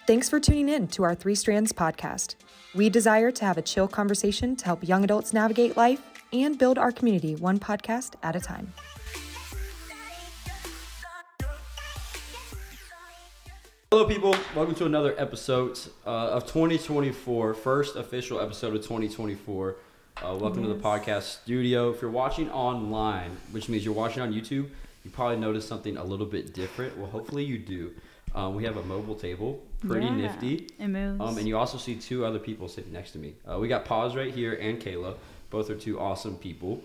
Thanks for tuning in to our Three Strands podcast. We desire to have a chill conversation to help young adults navigate life and build our community one podcast at a time. Hello people, welcome to another episode of 2024, first official episode of 2024. Welcome to the podcast studio. If you're watching online, which means you're watching on YouTube, you probably noticed something a little bit different. Well, hopefully you do. We have a mobile table, pretty nifty. It moves. And you also see two other people sitting next to me. We got Paz right here and Kayla. Both are two awesome people.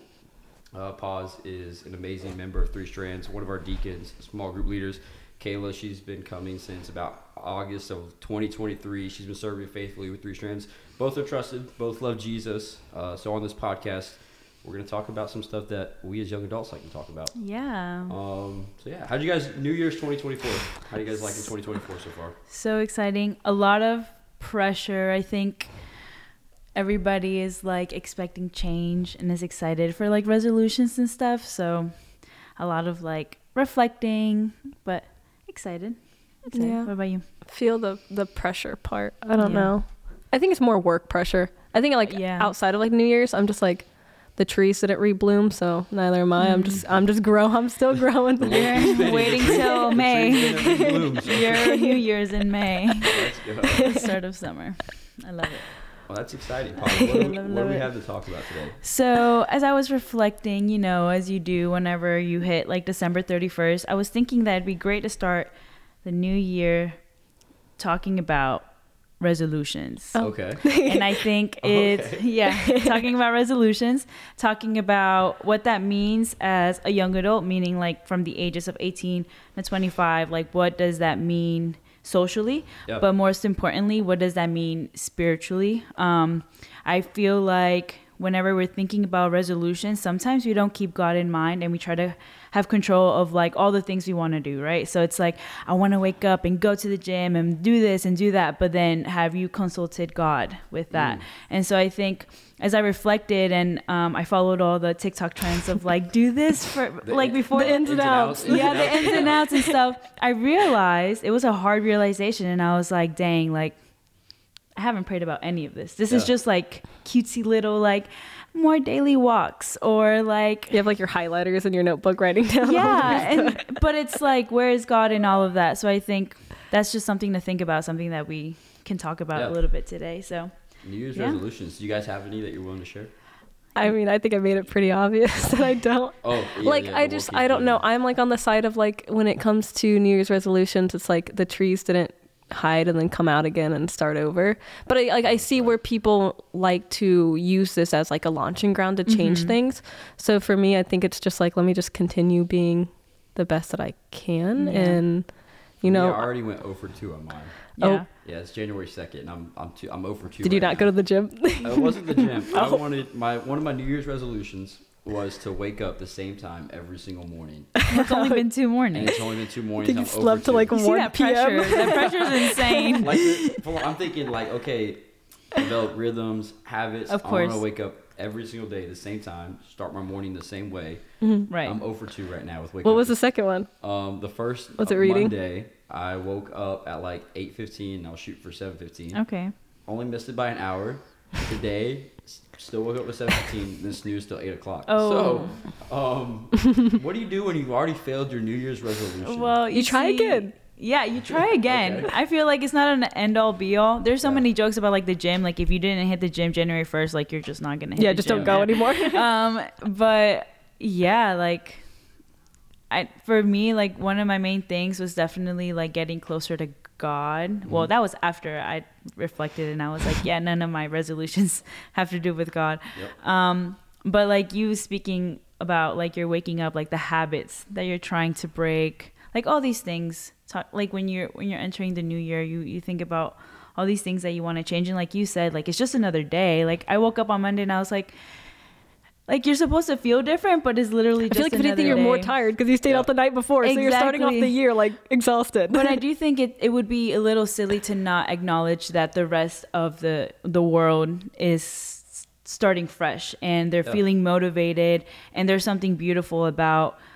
Paz is an amazing member of Three Strands, one of our deacons, small group leaders. Kayla, she's been coming since about August of 2023. She's been serving faithfully with Three Strands. Both are trusted. Both love Jesus. So on this podcast, we're going to talk about some stuff that we as young adults like to talk about. Yeah. How'd you guys, New Year's 2024, how do you guys like in 2024 so far? So exciting. A lot of pressure. I think everybody is like expecting change and is excited for like resolutions and stuff. So a lot of like reflecting, but excited. Yeah. What about you? Feel the pressure part. I don't know. I think it's more work pressure. I think outside of like New Year's, I'm just like, the trees didn't rebloom, so neither am I. I'm still growing. You're waiting till May. Your New Year's in May. Let's go. The start of summer. I love it. Well, that's exciting. Paul, what do we have to talk about today? So as I was reflecting, as you do whenever you hit like December 31st, I was thinking that it'd be great to start the new year talking about resolutions. Okay. And I think talking about resolutions, talking about what that means as a young adult, meaning like from the ages of 18 to 25, like what does that mean socially, but most importantly, what does that mean spiritually? I feel like whenever we're thinking about resolutions, sometimes we don't keep God in mind and we try to have control of like all the things we want to do, right? So it's like, I want to wake up and go to the gym and do this and do that, but then have you consulted God with that? And so I think as I reflected and I followed all the TikTok trends of like, do this for before the ins and outs. The ins and outs and stuff. I realized it was a hard realization and I was like, dang, like I haven't prayed about any of this. This is just like cutesy little like more daily walks or like you have like your highlighters in your notebook writing down. But it's like, where is God in all of that? So I think that's just something to think about, something that we can talk about a little bit today. So New Year's resolutions. Do you guys have any that you're willing to share? I mean, I think I made it pretty obvious that I don't. I don't know. I'm like on the side of like when it comes to New Year's resolutions, it's like the trees didn't hide and then come out again and start over. But I see where people like to use this as like a launching ground to change things. So for me, I think it's just like, let me just continue being the best that I can. And I already went 0 for 2 on mine. Yeah, it's January 2nd and I'm 0 for 2. Did you not go to the gym? It wasn't the gym. I wanted one of my New Year's resolutions was to wake up the same time every single morning. It's only been 2 mornings. And it's only been 2 mornings. You slept to like 1 p.m. That pressure's insane. I'm thinking like, okay, develop rhythms, habits. Of course. I want to wake up every single day at the same time, start my morning the same way. Right. I'm 0 for 2 right now with waking up. What was the second one? The first was it reading? Monday, I woke up at like 8:15 and I'll shoot for 7:15. Okay. Only missed it by an hour. Today, still woke up at 7:15, then snoozed till 8 o'clock. Oh. So, what do you do when you've already failed your New Year's resolution? Well, you try again. Yeah, you try again. Okay. I feel like it's not an end-all be-all. There's so many jokes about like the gym. Like if you didn't hit the gym January 1st, like you're just not gonna hit. Yeah, the just gym. don't go anymore. But yeah, like for me, like one of my main things was definitely like getting closer to God. Well, that was after I reflected and I was like, yeah, none of my resolutions have to do with God. But like you speaking about like you're waking up, like the habits that you're trying to break, like all these things. Like when you're entering the new year, you think about all these things that you want to change. And like you said, like it's just another day. Like I woke up on Monday and I was like you're supposed to feel different, but it's literally just another day. I feel like if anything, you're more tired because you stayed out the night before. Exactly. So you're starting off the year like exhausted. But I do think it would be a little silly to not acknowledge that the rest of the world is starting fresh and they're feeling motivated, and there's something beautiful about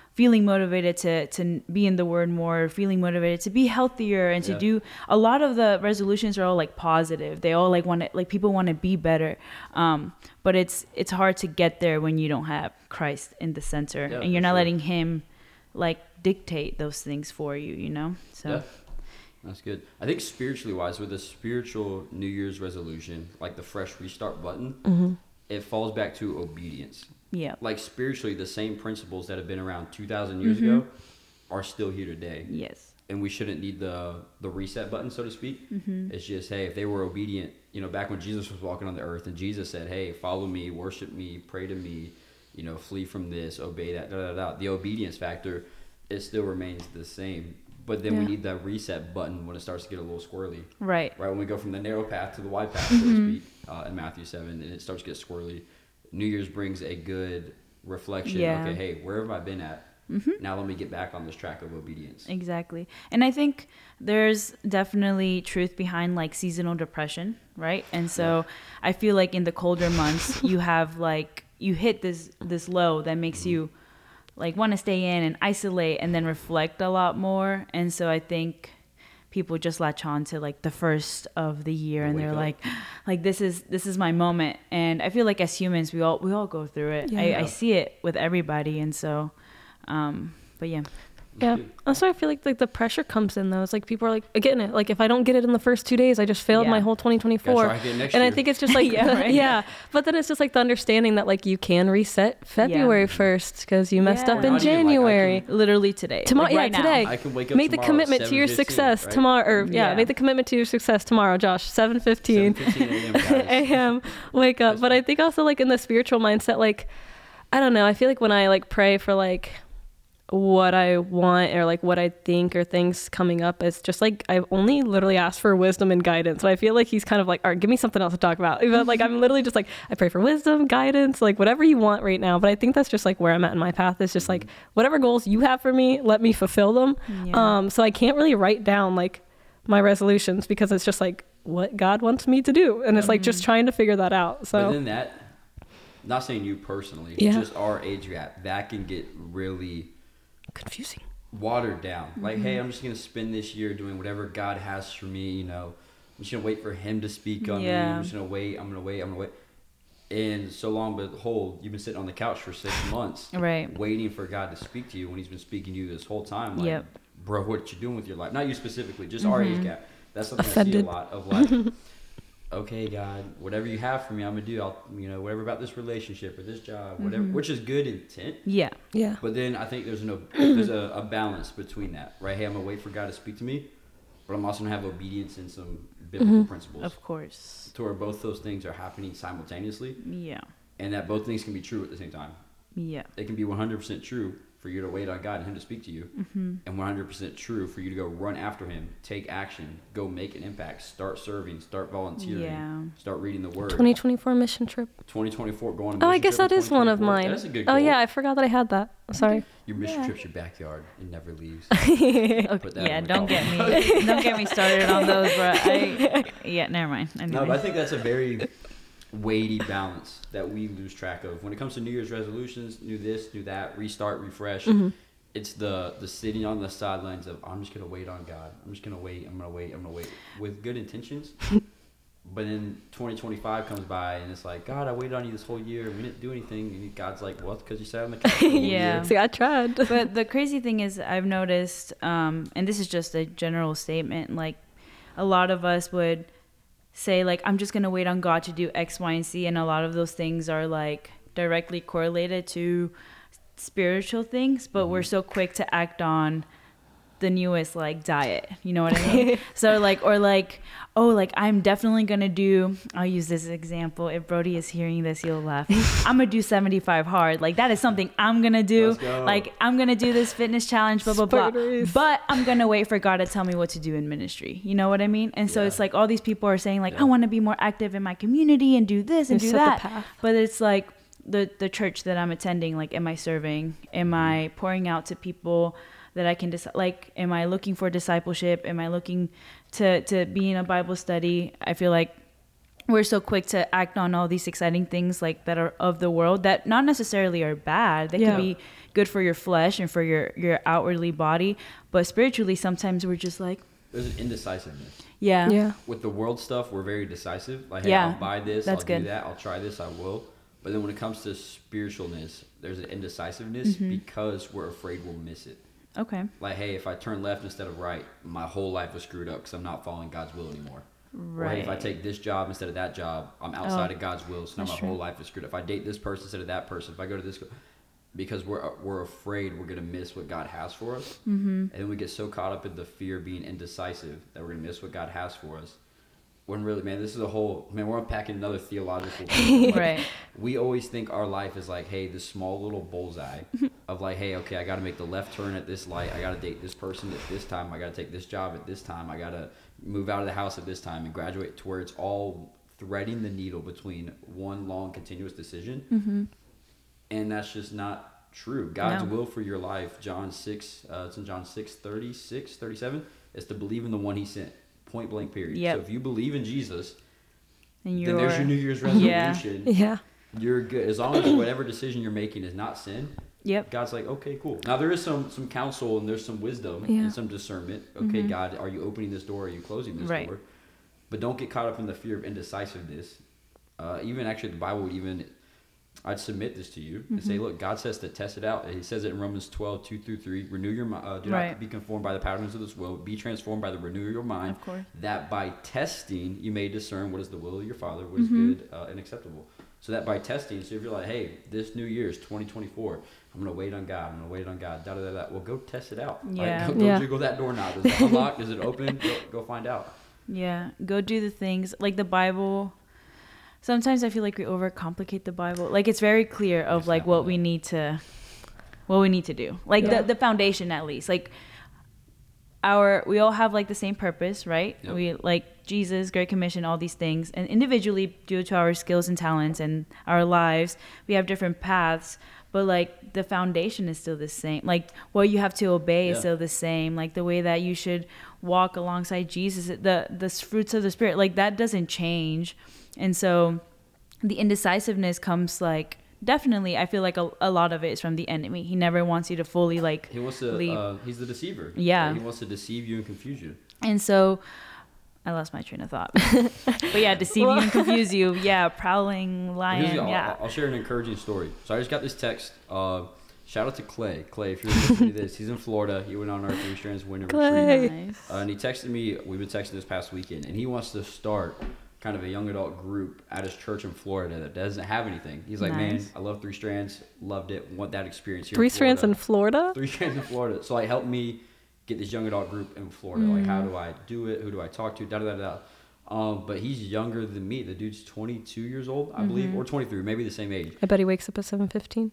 feeling motivated to be in the word more, feeling motivated to be healthier and to do a lot of the resolutions are all like positive. They all like want to, like people want to be better. But it's hard to get there when you don't have Christ in the center and you're not letting him like dictate those things for you, you know? So that's good. I think spiritually wise, with a spiritual New Year's resolution, like the fresh restart button, it falls back to obedience. Yeah. Like spiritually, the same principles that have been around 2,000 years ago are still here today. Yes. And we shouldn't need the reset button, so to speak. It's just, hey, if they were obedient, you know, back when Jesus was walking on the earth and Jesus said, hey, follow me, worship me, pray to me, you know, flee from this, obey that, the obedience factor, it still remains the same. But then we need that reset button when it starts to get a little squirrely. Right. When we go from the narrow path to the wide path, so to speak, in Matthew 7, and it starts to get squirrely. New Year's brings a good reflection. Okay, hey, where have I been at? Now let me get back on this track of obedience. Exactly. And I think there's definitely truth behind like seasonal depression, right? And so I feel like in the colder months, you have like, you hit this low that makes you like want to stay in and isolate and then reflect a lot more. And so I think people just latch on to like the first of the year and they're like this is my moment. And I feel like as humans we all go through it. I see it with everybody. And so but yeah. Also, I feel like the pressure comes in though. It's like people are like getting it. Like if I don't get it in the first 2 days, I just failed my whole 2024. And I think it's just like But then it's just like the understanding that like you can reset February 1st because you messed up in January. Like literally today. Tomorrow, right today. I can wake up make the commitment to your success tomorrow. Make the commitment to your success tomorrow, Josh. 7:15 a.m. Wake up. But I think also like in the spiritual mindset, like I don't know. I feel like when I like pray for like what I want or like what I think or things coming up, it's just like I've only literally asked for wisdom and guidance. So I feel like he's kind of like, all right, give me something else to talk about. But like I'm literally just like, I pray for wisdom, guidance, like whatever you want right now. But I think that's just like where I'm at in my path is just like whatever goals you have for me, let me fulfill them. So I can't really write down like my resolutions because it's just like what God wants me to do. And it's like just trying to figure that out. So but then that, not saying you personally, just our age gap, that can get really confusing, watered down. Like, hey, I'm just gonna spend this year doing whatever God has for me. You know, I'm just gonna wait for Him to speak on me. I'm just gonna wait. I'm gonna wait. And so long, but behold, you've been sitting on the couch for 6 months, waiting for God to speak to you when He's been speaking to you this whole time. Like, bro, what you doing with your life? Not you specifically, just our age gap. That's something I see a lot of. Like, okay, God, whatever you have for me, I'm gonna do. I'll, you know, whatever about this relationship or this job, whatever, which is good intent. Yeah. But then I think there's a balance between that, right? Hey, I'm gonna wait for God to speak to me, but I'm also gonna have obedience in some biblical principles. Of course. To where both those things are happening simultaneously. Yeah. And that both things can be true at the same time. Yeah. It can be 100% true for you to wait on God and Him to speak to you, and 100% true for you to go run after Him, take action, go make an impact, start serving, start volunteering, start reading the Word. 2024 mission trip. 2024 going on a mission trip. I guess that is one of mine. That's a good goal. Oh yeah, I forgot that I had that. Sorry. Your mission trip's your backyard. It never leaves. Don't get me started on those, bro. Never mind. Anyway. No, but I think that's a very weighty balance that we lose track of when it comes to New Year's resolutions. Do this, do that, restart, refresh. It's the sitting on the sidelines of I'm just gonna wait on God. I'm just gonna wait. I'm gonna wait with good intentions. But then 2025 comes by and it's like, God, I waited on you this whole year and we didn't do anything. And God's like, well, because you sat on the couch. See, I tried. But the crazy thing is, I've noticed, and this is just a general statement, like a lot of us would say like, I'm just going to wait on God to do X, Y, and Z. And a lot of those things are like directly correlated to spiritual things, but we're so quick to act on the newest like diet, you know what I mean? So like, or like, oh, like I'm definitely going to do, I'll use this example. If Brody is hearing this, he'll laugh. I'm going to do 75 hard. Like that is something I'm going to do. Like I'm going to do this fitness challenge, blah, blah, blah. But I'm going to wait for God to tell me what to do in ministry. You know what I mean? And so it's like all these people are saying like, I want to be more active in my community and do this and do that. But it's like the church that I'm attending, like, am I serving? Am I pouring out to people that I can like, am I looking for discipleship? Am I looking to be in a Bible study? I feel like we're so quick to act on all these exciting things like that are of the world that not necessarily are bad. They can be good for your flesh and for your outwardly body, but spiritually sometimes we're just like, there's an indecisiveness. Yeah. With the world stuff, we're very decisive. Like, hey, I'll buy this, I'll good. do that, I'll try this, I will. But then when it comes to spiritualness, there's an indecisiveness because we're afraid we'll miss it. Okay. Like, hey, if I turn left instead of right, my whole life was screwed up because I'm not following God's will anymore. Right. Or hey, if I take this job instead of that job, I'm outside of God's will, so now my whole life is screwed up. If I date this person instead of that person, if I go to this... Because we're afraid we're going to miss what God has for us. And then we get so caught up in the fear of being indecisive that we're going to miss what God has for us. When really, man, this is we're unpacking another theological thing. Right. We always think our life is like, hey, this small little bullseye of like, hey, okay, I got to make the left turn at this light. I got to date this person at this time. I got to take this job at this time. I got to move out of the house at this time and graduate to where it's all threading the needle between one long continuous decision. And that's just not true. God's will for your life, John 6, it's in John 6, 36, 37, is to believe in the one he sent. Point blank period. Yep. So if you believe in Jesus, and then there's your New Year's resolution. Yeah. You're good. As long as whatever decision you're making is not sin, God's like, okay, cool. Now there is some counsel and there's some wisdom and some discernment. Okay, God, are you opening this door? Or are you closing this door? But don't get caught up in the fear of indecisiveness. Even actually the Bible would even... I'd submit this to you and say, look, God says to test it out. He says it in Romans 12, 2-3. Renew your mind. Do not be conformed by the patterns of this world. Be transformed by the renewal of your mind. Of course. That by testing, you may discern what is the will of your Father, what is good and acceptable. So that by testing, so if you're like, hey, this New Year's 2024, I'm going to wait on God. I'm going to wait on God. Da-da-da-da. Well, go test it out. Yeah. Right? Go jiggle that doorknob. Is it unlocked? Is it open? Go find out. Yeah. Go do the things. Like the Bible... Sometimes I feel like we overcomplicate the Bible. Like it's very clear of like what we need to do. Like the foundation at least. Like we all have like the same purpose, right? Yep. We like Jesus, Great Commission, all these things. And individually, due to our skills and talents and our lives, we have different paths. But like the foundation is still the same. Like what you have to obey is still the same. Like the way that you should walk alongside Jesus, the fruits of the Spirit, like that doesn't change. And so the indecisiveness comes like definitely I feel like a lot of it is from the enemy. He never wants you to fully like he wants to leave. He's the deceiver. Yeah. He wants to deceive you and confuse you. And so I lost my train of thought. But yeah, deceive you and confuse you. Yeah, prowling lion. I'll share an encouraging story. So I just got this text. Shout out to Clay. Clay, if you're listening to this, he's in Florida. He went on our 3 Strands winter retreat. Nice. And he texted me. We've been texting this past weekend, and he wants to start kind of a young adult group at his church in Florida that doesn't have anything. He's like, man, I love 3 Strands. Loved it. Want that experience here. 3 Strands in Florida? 3 Strands in Florida. So like, help me get this young adult group in Florida. Like, how do I do it? Who do I talk to? Da da da da. But he's younger than me. The dude's 22 years old, I believe, or 23, maybe the same age. I bet he wakes up at 7:15.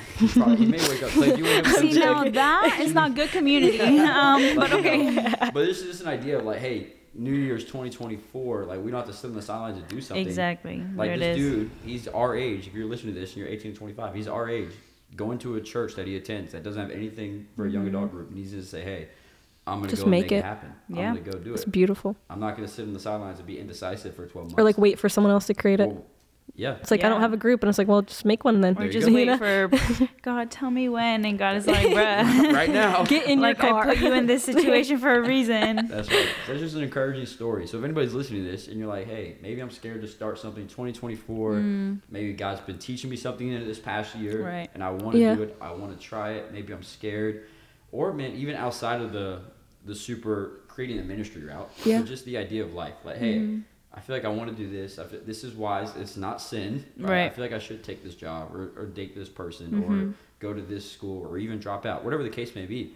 He may wake up. Like, you wake up See, now that is not good community. But okay. But this is just an idea of like, hey, New Year's 2024, like we don't have to sit on the sidelines and do something. Exactly. Like this dude, he's our age. If you're listening to this and you're 18 to 25, he's our age. Going to a church that he attends that doesn't have anything for a young adult group, and he's going to say, hey, I'm going to go make it happen. Yeah. I'm going to go do it. It's beautiful. I'm not going to sit on the sidelines and be indecisive for 12 months. Or like wait for someone else to create it. Well, yeah. It's like, I don't have a group. And it's like, well, just make one then. Or just wait for, God, tell me when. And God is like, bruh. Right now. Get in your car. I put you in this situation for a reason. That's right. That's just an encouraging story. So if anybody's listening to this and you're like, hey, maybe I'm scared to start something 2024. Maybe God's been teaching me something in this past year. Right. And I want to do it. I want to try it. Maybe I'm scared. Or, man, even outside of the super creating a ministry route. Yeah. So just the idea of life. Like, hey, I feel like I want to do this. This is wise. It's not sin. Right? I feel like I should take this job or date this person or go to this school or even drop out. Whatever the case may be,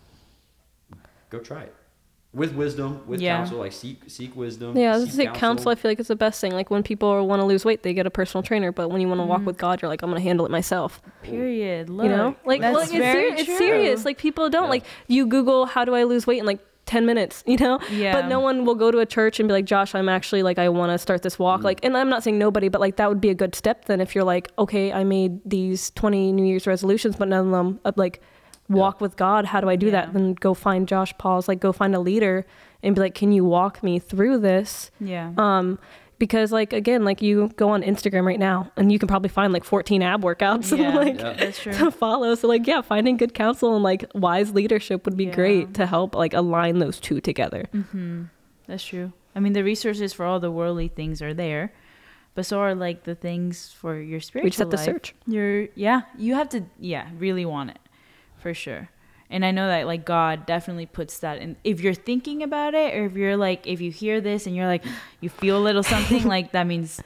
go try it. With wisdom, with counsel, like seek wisdom. Yeah, I was going to say counsel, I feel like it's the best thing. Like when people want to lose weight, they get a personal trainer. But when you want to walk with God, you're like, I'm going to handle it myself. Period. Look, you know? Like, that's very it's serious. Like people don't. Like you Google, how do I lose weight? And like, 10 minutes, you know? Yeah. But no one will go to a church and be like, Josh, I'm actually like, I want to start this walk. Like, and I'm not saying nobody, but like that would be a good step then if you're like, okay, I made these 20 New Year's resolutions, but none of them like walk with God. How do I do that? Then go find Josh Paul's, like go find a leader and be like, can you walk me through this? Yeah. Because like, again, like you go on Instagram right now and you can probably find like 14 ab workouts that's true. to follow. So like, yeah, finding good counsel and like wise leadership would be great to help like align those two together. That's true. I mean, the resources for all the worldly things are there, but so are like the things for your spiritual life. We just have to search. You have to, really want it for sure. And I know that like God definitely puts that in. If you're thinking about it, or if you're like, if you hear this and you're like, you feel a little something, like that means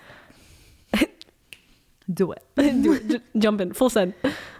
do it. Jump in, full send.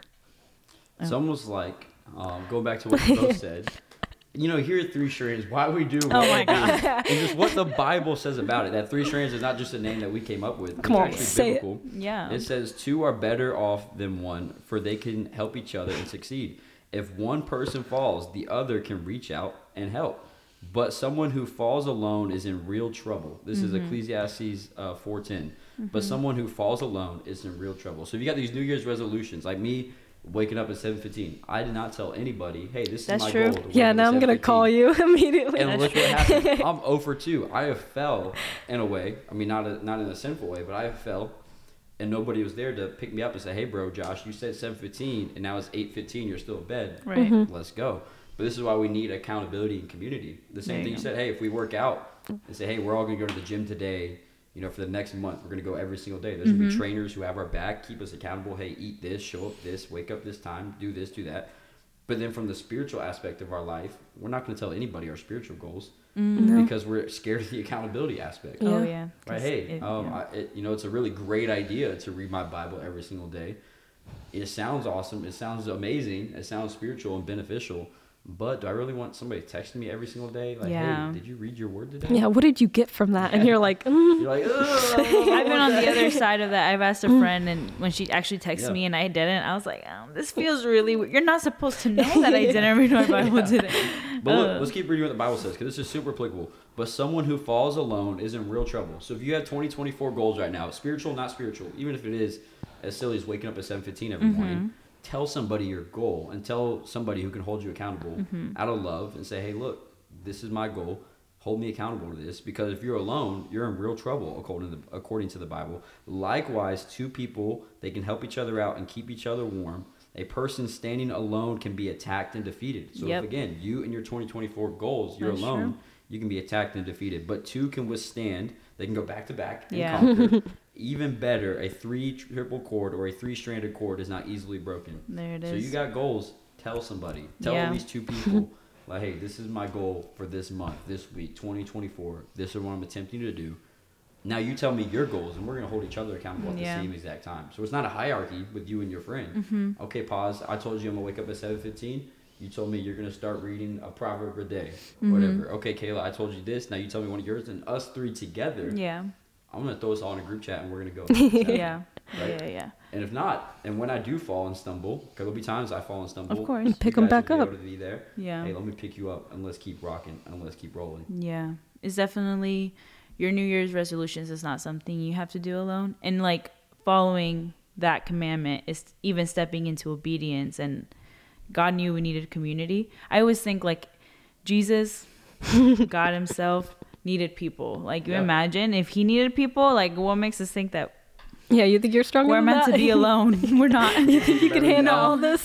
It's almost like, going back to what you both said, here at Three Strands, why we do what we do, and just what the Bible says about it. That Three Strands is not just a name that we came up with. Come on, actually say biblical. It. Yeah. It says, two are better off than one, for they can help each other and succeed. If one person falls, the other can reach out and help. But someone who falls alone is in real trouble. This is Ecclesiastes 4:10. But someone who falls alone is in real trouble. So if you got these New Year's resolutions, like me waking up at 7:15, I did not tell anybody, hey, this is my goal. Yeah, now I'm going to call you immediately. And look what happened. I'm 0 for 2. I have fell in a way. I mean, not in a sinful way, but I have fell. And nobody was there to pick me up and say, hey, bro, Josh, you said 7:15, and now it's 8:15. You're still in bed. Right. Let's go. But this is why we need accountability and community. The same thing you said, hey, if we work out and say, hey, we're all going to go to the gym today, for the next month, we're going to go every single day. There's going to be trainers who have our back, keep us accountable. Hey, eat this, show up this, wake up this time, do this, do that. But then from the spiritual aspect of our life, we're not going to tell anybody our spiritual goals because we're scared of the accountability aspect. Oh, yeah. Right? Hey, it's a really great idea to read my Bible every single day. It sounds awesome. It sounds amazing. It sounds spiritual and beneficial. But do I really want somebody texting me every single day? Like, hey, did you read your word today? Yeah, what did you get from that? And you're like, You're like, ugh. I've been on the other side of that. I've asked a friend, and when she actually texted me and I didn't, I was like, this feels really weird. You're not supposed to know that I didn't read my Bible today. But look, let's keep reading what the Bible says, because this is super applicable. But someone who falls alone is in real trouble. So if you have 2024 goals right now, spiritual, not spiritual, even if it is as silly as waking up at 7:15 every morning, tell somebody your goal and tell somebody who can hold you accountable out of love and say, hey, look, this is my goal. Hold me accountable to this. Because if you're alone, you're in real trouble, according to the Bible. Likewise, two people, they can help each other out and keep each other warm. A person standing alone can be attacked and defeated. So if, again, you and your 2024 goals, you're alone, you can be attacked and defeated. But two can withstand. They can go back to back and conquer. Even better, a 3 triple cord or a 3-stranded cord is not easily broken. There it is. So you got goals, tell somebody. Tell at least two people, like, hey, this is my goal for this month, this week, 2024. This is what I'm attempting to do. Now you tell me your goals, and we're going to hold each other accountable at the same exact time. So it's not a hierarchy with you and your friend. Okay, pause. I told you I'm going to wake up at 7:15. You told me you're going to start reading a proverb a day, whatever. Okay, Kayla, I told you this. Now you tell me one of yours, and us three together. Yeah. I'm going to throw us all in a group chat, and we're going to go. Yeah. And if not, and when I do fall and stumble, because there'll be times I fall and stumble. Of course. Pick them back up. To be there. Yeah. Hey, let me pick you up, and let's keep rocking, and let's keep rolling. Yeah. It's definitely, your New Year's resolutions is not something you have to do alone. And, like, following that commandment is even stepping into obedience, and God knew we needed community. I always think, like, Jesus, God himself, needed people. Like, you imagine if he needed people, like, what makes us think that you think you're stronger we're meant to be alone? We're not. You think you can handle all this?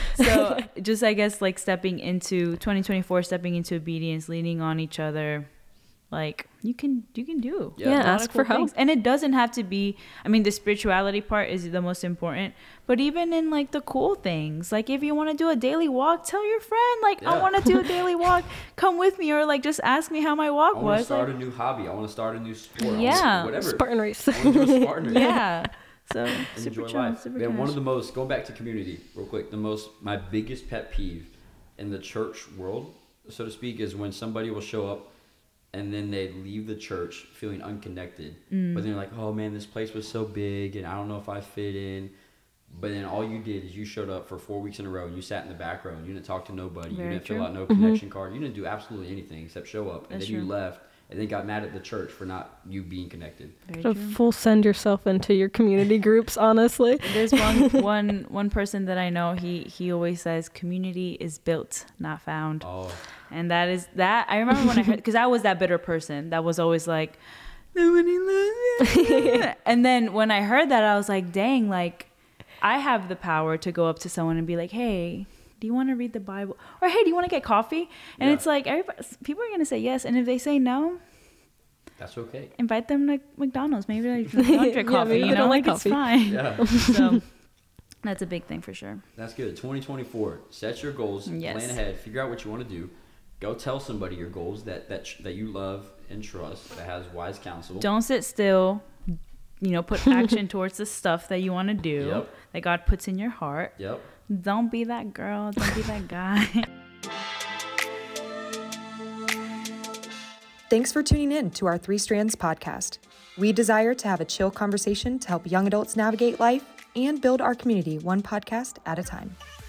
So just, I guess, like, stepping into 2024, stepping into obedience, leaning on each other, like, you can do. Ask for help. And it doesn't have to be, I mean, the spirituality part is the most important, but even in, like, the cool things, like, if you want to do a daily walk, tell your friend, like, I want to do a daily walk, come with me, or, like, just ask me how my walk was. I want to start a new hobby. I want to start a new sport. Whatever. Spartan race. I want to do a Spartan race. Yeah. So enjoy life. Man, one of the most, going back to community real quick, my biggest pet peeve in the church world, so to speak, is when somebody will show up and then they leave the church feeling unconnected. But then they're like, oh man, this place was so big and I don't know if I fit in. But then all you did is you showed up for 4 weeks in a row and you sat in the back row and you didn't talk to nobody. You didn't fill out no connection card. You didn't do absolutely anything except show up. And then you left and then got mad at the church for not you being connected. Full send yourself into your community groups, honestly. There's one person that I know, he always says community is built, not found. Oh. And that I remember when I heard, because I was that bitter person that was always like, nobody loves me. And then when I heard that, I was like, dang, like I have the power to go up to someone and be like, hey, do you want to read the Bible? Or hey, do you want to get coffee? And it's like, people are going to say yes. And if they say no, that's okay. Invite them to McDonald's. Maybe they don't drink coffee. You know, like coffee. It's fine. Yeah. So that's a big thing for sure. That's good. 2024. Set your goals. Plan ahead. Figure out what you want to do. Go tell somebody your goals that you love and trust, that has wise counsel. Don't sit still. You know, put action towards the stuff that you want to do, that God puts in your heart. Yep. Don't be that girl. Don't be that guy. Thanks for tuning in to our 3 Strands podcast. We desire to have a chill conversation to help young adults navigate life and build our community one podcast at a time.